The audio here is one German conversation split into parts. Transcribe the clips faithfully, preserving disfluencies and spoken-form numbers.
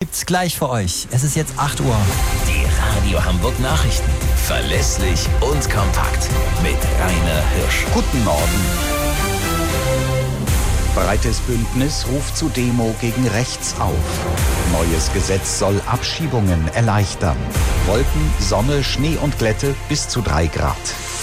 gibt's gleich für euch. Es ist jetzt acht Uhr. Die Radio Hamburg Nachrichten. Verlässlich und kompakt. Mit Rainer Hirsch. Guten Morgen. Breites Bündnis ruft zu Demo gegen rechts auf. Neues Gesetz soll Abschiebungen erleichtern. Wolken, Sonne, Schnee und Glätte bis zu drei Grad.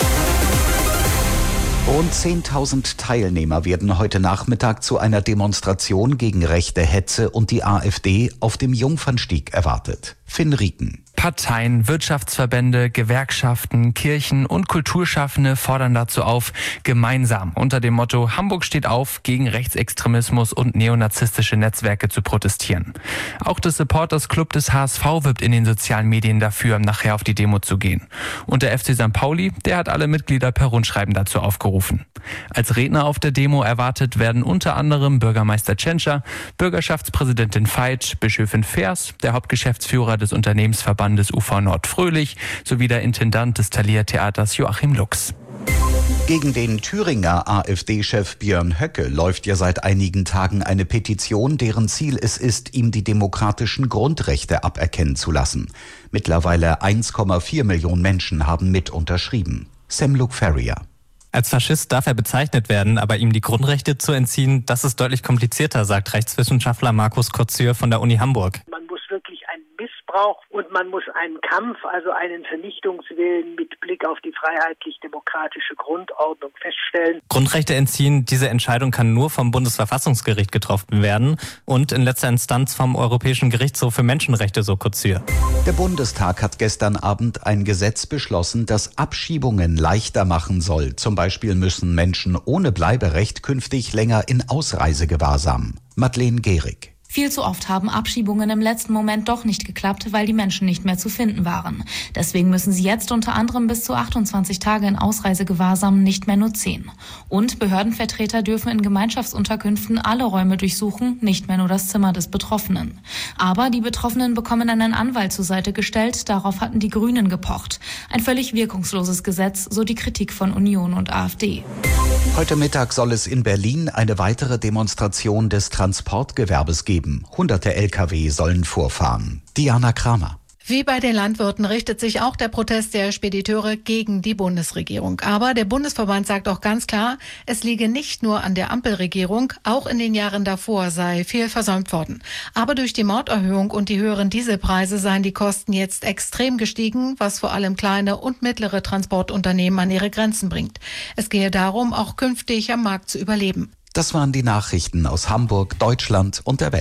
Rund zehntausend Teilnehmer werden heute Nachmittag zu einer Demonstration gegen rechte Hetze und die AfD auf dem Jungfernstieg erwartet. Finn Rieken. Parteien, Wirtschaftsverbände, Gewerkschaften, Kirchen und Kulturschaffende fordern dazu auf, gemeinsam unter dem Motto Hamburg steht auf, gegen Rechtsextremismus und neonazistische Netzwerke zu protestieren. Auch das Supporters Club des H S V wirbt in den sozialen Medien dafür, nachher auf die Demo zu gehen. Und der F C Sankt Pauli, der hat alle Mitglieder per Rundschreiben dazu aufgerufen. Als Redner auf der Demo erwartet werden unter anderem Bürgermeister Tschentscher, Bürgerschaftspräsidentin Veit, Bischöfin Feers, der Hauptgeschäftsführer des Unternehmensverbandes des U V Nord Fröhlich sowie der Intendant des Thalia Theaters Joachim Lux. Gegen den Thüringer AfD-Chef Björn Höcke läuft ja seit einigen Tagen eine Petition, deren Ziel es ist, ihm die demokratischen Grundrechte aberkennen zu lassen. Mittlerweile eins Komma vier Millionen Menschen haben mit unterschrieben. Sam Luke Ferrier. Als Faschist darf er bezeichnet werden, aber ihm die Grundrechte zu entziehen, das ist deutlich komplizierter, sagt Rechtswissenschaftler Markus Kotzür von der Uni Hamburg. Man muss wirklich einen Missbrauch und man muss einen Kampf, also einen Vernichtungswillen mit Blick auf die freiheitlich-demokratische Grundordnung feststellen. Grundrechte entziehen, diese Entscheidung kann nur vom Bundesverfassungsgericht getroffen werden und in letzter Instanz vom Europäischen Gerichtshof für Menschenrechte, so Kotzür. Der Bundestag hat gestern Abend ein Gesetz beschlossen, das Abschiebungen leichter machen soll. Zum Beispiel müssen Menschen ohne Bleiberecht künftig länger in Ausreisegewahrsam. Madeleine Gehrig. Viel zu oft haben Abschiebungen im letzten Moment doch nicht geklappt, weil die Menschen nicht mehr zu finden waren. Deswegen müssen sie jetzt unter anderem bis zu achtundzwanzig Tage in Ausreisegewahrsam, nicht mehr nur zehn. Und Behördenvertreter dürfen in Gemeinschaftsunterkünften alle Räume durchsuchen, nicht mehr nur das Zimmer des Betroffenen. Aber die Betroffenen bekommen einen Anwalt zur Seite gestellt, darauf hatten die Grünen gepocht. Ein völlig wirkungsloses Gesetz, so die Kritik von Union und AfD. Heute Mittag soll es in Berlin eine weitere Demonstration des Transportgewerbes geben. Hunderte L K W sollen vorfahren. Diana Kramer. Wie bei den Landwirten richtet sich auch der Protest der Spediteure gegen die Bundesregierung. Aber der Bundesverband sagt auch ganz klar, es liege nicht nur an der Ampelregierung, auch in den Jahren davor sei viel versäumt worden. Aber durch die Mauterhöhung und die höheren Dieselpreise seien die Kosten jetzt extrem gestiegen, was vor allem kleine und mittlere Transportunternehmen an ihre Grenzen bringt. Es gehe darum, auch künftig am Markt zu überleben. Das waren die Nachrichten aus Hamburg, Deutschland und der Welt.